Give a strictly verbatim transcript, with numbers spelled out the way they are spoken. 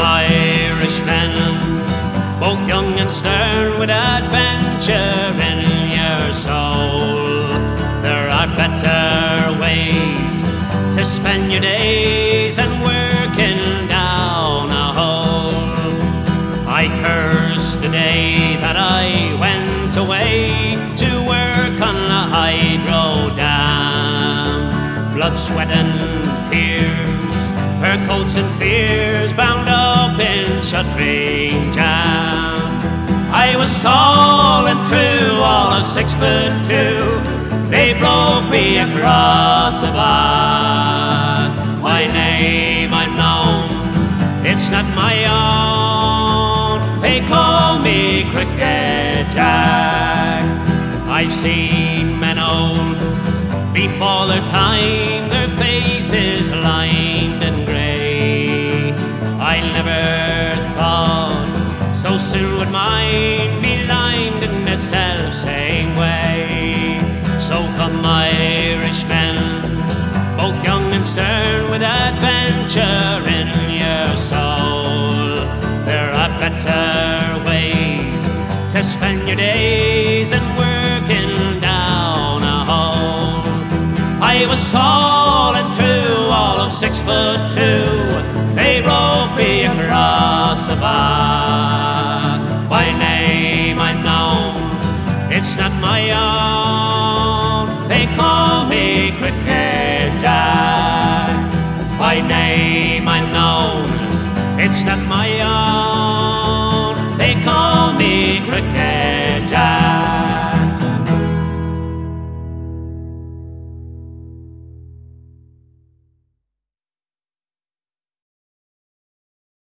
Irishmen, both young and stern, with adventure in your soul. There are better ways to spend your days than working down a hole. I curse the day that I went away to work on the hydro dam. Blood, sweat and tears, her coats and fears, bound up in shuttering jam. I was tall and true, all of six foot two. They broke me across the back. My name I'm known, it's not my own. They call me Cricket Jack. I've seen men old before their time, their faces lined and grey. I never thought so soon would mine be lined in the self-same way. So come Irishmen, both young and stern, with adventure in your soul. There are better ways to spend your days than working down a hole. I was tall and true, all of six foot two. They roped me across the back. By name I'm known, it's not my own. They call me Cricket Jack. By name I'm known, it's not my own. They call me Cricket